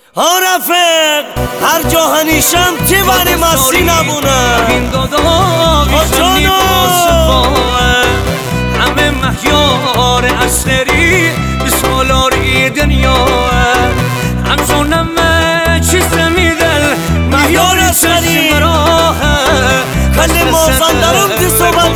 رفیق هر جا هنیشم تیوانی مسی نبونه جانو همه مهیار اصغری سالاری دنیا همچونم چیز میدل مهیار اصغری کلی موزن درم دی صحبت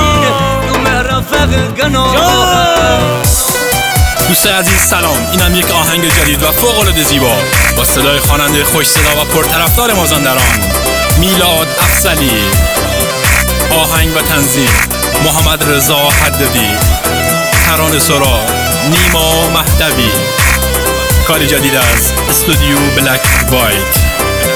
دوست عزیز سلام، اینم یک آهنگ جدید و فوق‌العاده زیبا با صدای خواننده خوش صدا و پرطرفدار مازندران میلاد افضلی. آهنگ و تنظیم محمد رضا حدادی، ترانه سرا نیما مهدوی. کاری جدید از استودیو بلک وایت.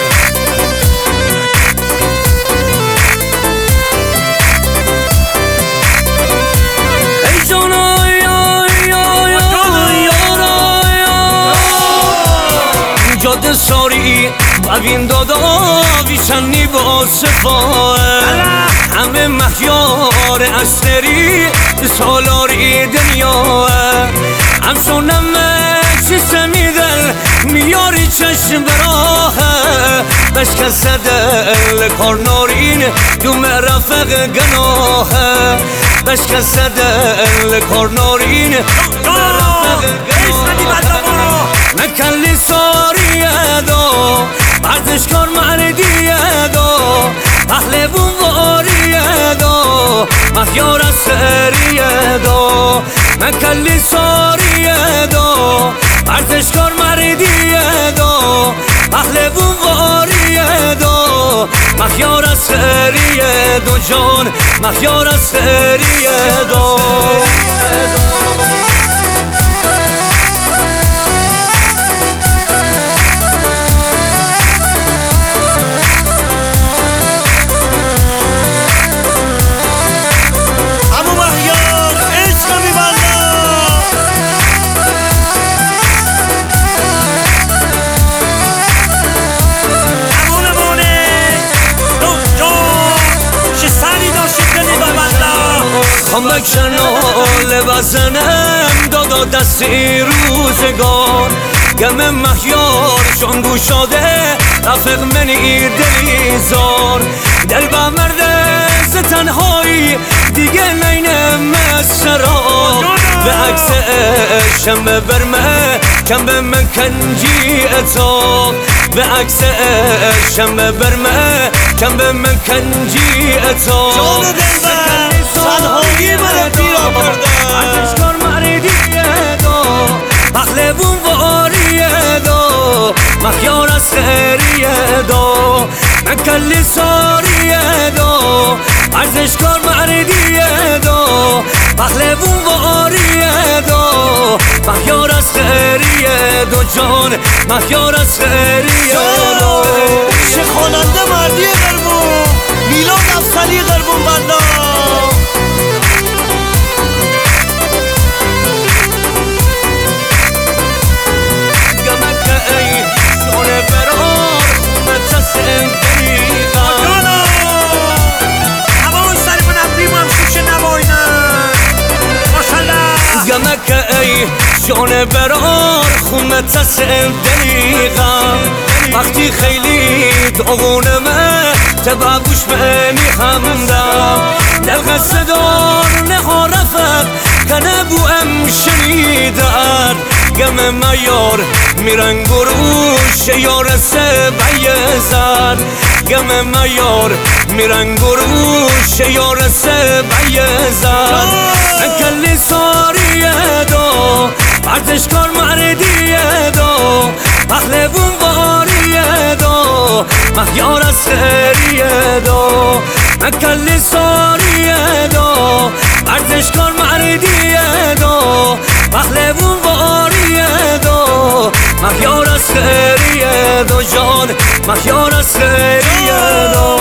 جاده ساری ببین دادا ویشنی با صفا همه مهیار اصغری سالاری دنیا همسونم چیز میدل میاری چشم براه بشکست دل کارنارین دوم رفق گناه بشکست دل کارنارین دوم رفق گناه نکلی ساریه دو ورزشکار مردیه دو اهل بونواریه دو مهیار اصغریه دو نکلی ساریه دو ورزشکار مردیه دو اهل بونواریه دو مهیار اصغریه دو جان مهیار اصغریه دو خمک شنال بزنم دادا دستی روزگار گم مهیار شنگو شده رفق منی دلی زار دل با مرده ز تنهایی دیگه نینم سرا به عکس شم برمه کم به من کنجی اتاق به عکس شم برمه کم به من کنجی اتاق تنهایی من پیرا کرده ورزشکار مردیه دو اهل بونواریه دو مهیار اصغریه دو نکلی ساریه دو ورزشکار مردیه دو اهل بونواریه دو مهیار اصغریه دو جان مهیار اصغریه دو چه خواننده مردی قربون میلاد افضلی قربون بلا جان برار خونه تسل دقیقا وقتی خیلی داغونمه تبا گوش منی همدم دل صدار نها رفت کنه بو ام شنیدن گم میار میرن گروش یار سه بیزن گم میار میرن گروش یار سه بیزن نکلی ساریه دو ورزشکار مردیه دو اهل بونواریه دو مهیار اصغریه دو نکلی ساریه دو ورزشکار مردیه دو اهل بونواریه دو مهیار اصغریه دو جان مهیار اصغریه دو